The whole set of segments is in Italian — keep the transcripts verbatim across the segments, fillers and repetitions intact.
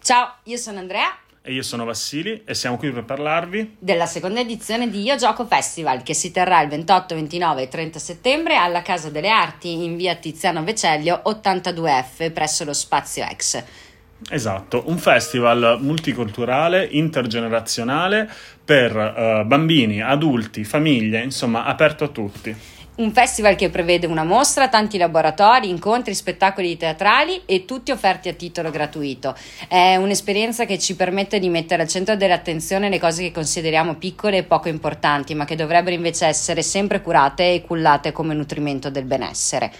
Ciao, io sono Andrea. E io sono Vassili e siamo qui per parlarvi della seconda edizione di Io Gioco Festival, che si terrà il ventotto, ventinove e trenta settembre alla Casa delle Arti in via Tiziano Vecellio ottantadue F presso lo Spazio X. Esatto, un festival multiculturale, intergenerazionale per uh, bambini, adulti, famiglie, insomma aperto a tutti. Un festival che prevede una mostra, tanti laboratori, incontri, spettacoli teatrali e tutti offerti a titolo gratuito. È un'esperienza che ci permette di mettere al centro dell'attenzione le cose che consideriamo piccole e poco importanti, ma che dovrebbero invece essere sempre curate e cullate come nutrimento del benessere.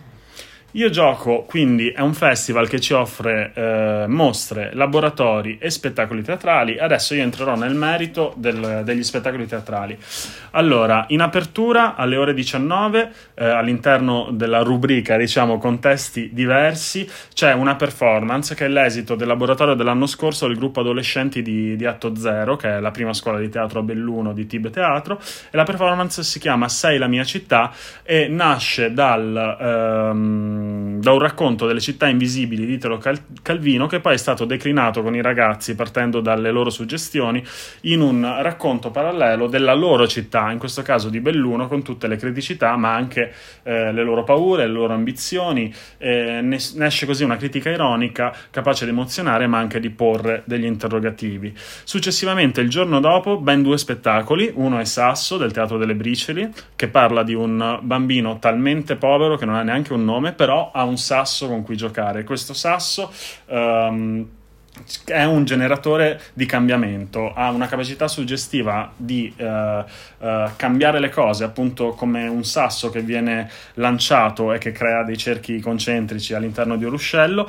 Io Gioco, quindi, è un festival che ci offre eh, mostre, laboratori e spettacoli teatrali. Adesso io entrerò nel merito del, degli spettacoli teatrali. Allora, in apertura alle ore diciannove, eh, all'interno della rubrica, diciamo, contesti diversi, c'è una performance che è l'esito del laboratorio dell'anno scorso del gruppo adolescenti di, di Atto Zero, che è la prima scuola di teatro a Belluno di Tib Teatro, e la performance si chiama Sei la mia città e nasce dal... Ehm, da un racconto delle città invisibili di Italo Cal- Calvino, che poi è stato declinato con i ragazzi partendo dalle loro suggestioni in un racconto parallelo della loro città, in questo caso di Belluno, con tutte le criticità ma anche eh, le loro paure, le loro ambizioni. Eh, ne, ne esce così una critica ironica capace di emozionare ma anche di porre degli interrogativi. Successivamente, il giorno dopo, ben due spettacoli. Uno è Sasso del Teatro delle Bricioli, che parla di un bambino talmente povero che non ha neanche un nome, però ha un sasso con cui giocare. Questo sasso um, è un generatore di cambiamento, ha una capacità suggestiva di uh, uh, cambiare le cose, appunto come un sasso che viene lanciato e che crea dei cerchi concentrici all'interno di un ruscello.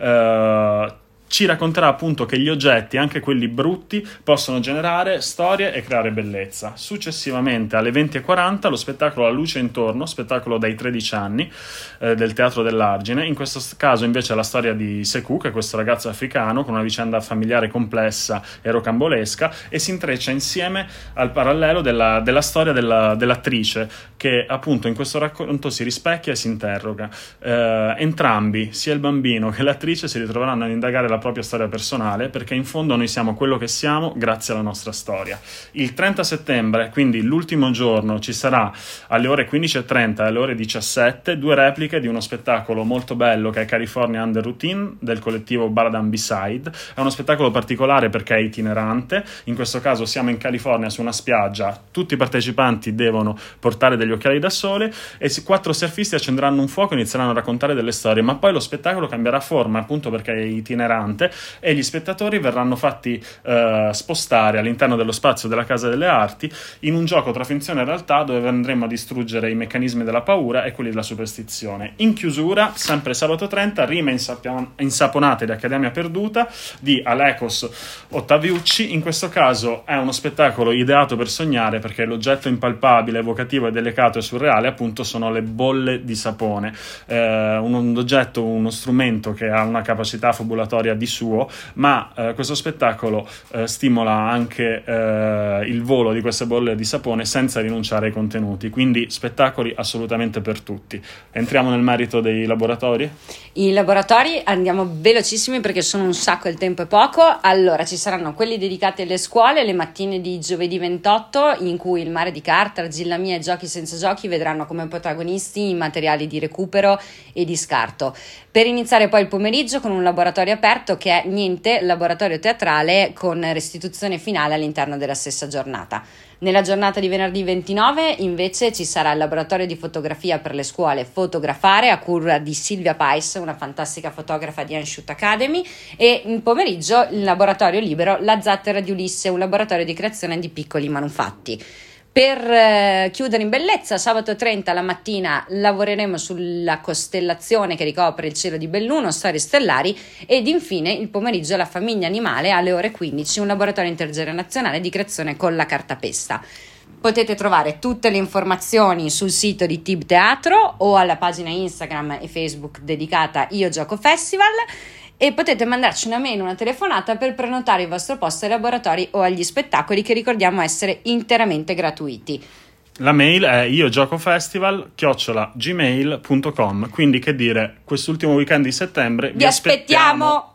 Uh, ci racconterà appunto che gli oggetti, anche quelli brutti, possono generare storie e creare bellezza. Successivamente alle venti e quaranta lo spettacolo La luce intorno, spettacolo dai tredici anni eh, del Teatro dell'Argine. In questo caso invece è la storia di Sekou, che è questo ragazzo africano con una vicenda familiare complessa e rocambolesca, e si intreccia insieme al parallelo della, della storia della, dell'attrice, che appunto in questo racconto si rispecchia e si interroga. Eh, entrambi, sia il bambino che l'attrice, si ritroveranno ad indagare la propria storia personale, perché in fondo noi siamo quello che siamo grazie alla nostra storia. Il trenta settembre, quindi l'ultimo giorno, ci sarà alle ore quindici e trenta e alle ore diciassette due repliche di uno spettacolo molto bello che è California Under Routine del collettivo Baladan B-Side. È uno spettacolo particolare perché è itinerante. In questo caso siamo in California su una spiaggia, tutti i partecipanti devono portare degli occhiali da sole e quattro surfisti accenderanno un fuoco e inizieranno a raccontare delle storie, ma poi lo spettacolo cambierà forma appunto perché è itinerante e gli spettatori verranno fatti uh, spostare all'interno dello spazio della Casa delle Arti in un gioco tra finzione e realtà, dove andremo a distruggere i meccanismi della paura e quelli della superstizione. In chiusura, sempre sabato trenta, Rime insap- insaponate di Accademia Perduta di Alekos Ottaviucci. In questo caso è uno spettacolo ideato per sognare, perché l'oggetto impalpabile, evocativo e delicato e surreale appunto sono le bolle di sapone, eh, un, un oggetto, uno strumento che ha una capacità fabulatoria di suo, ma eh, questo spettacolo eh, stimola anche eh, il volo di queste bolle di sapone senza rinunciare ai contenuti, quindi spettacoli assolutamente per tutti. Entriamo nel merito dei laboratori? I laboratori andiamo velocissimi perché sono un sacco, il tempo è poco. Allora, ci saranno quelli dedicati alle scuole le mattine di giovedì ventotto, in cui il mare di carta, argilla mia e giochi senza giochi vedranno come protagonisti i materiali di recupero e di scarto, per iniziare poi il pomeriggio con un laboratorio aperto che è niente laboratorio teatrale con restituzione finale all'interno della stessa giornata. Nella giornata di venerdì ventinove invece ci sarà il laboratorio di fotografia per le scuole Fotografare a cura di Silvia Pais, una fantastica fotografa di Anshoot Academy, e in pomeriggio il laboratorio libero La zattera di Ulisse, un laboratorio di creazione di piccoli manufatti. Per eh, chiudere in bellezza, sabato trenta la mattina lavoreremo sulla costellazione che ricopre il cielo di Belluno, storie stellari, ed infine il pomeriggio la famiglia animale alle ore quindici, un laboratorio intergenerazionale di creazione con la cartapesta. Potete trovare tutte le informazioni sul sito di Tib Teatro o alla pagina Instagram e Facebook dedicata Io Gioco Festival, e potete mandarci una mail o una telefonata per prenotare il vostro posto ai laboratori o agli spettacoli, che ricordiamo essere interamente gratuiti. La mail è iogiocofestival chiocciola gmail punto com. Quindi, che dire, quest'ultimo weekend di settembre vi, vi aspettiamo. aspettiamo.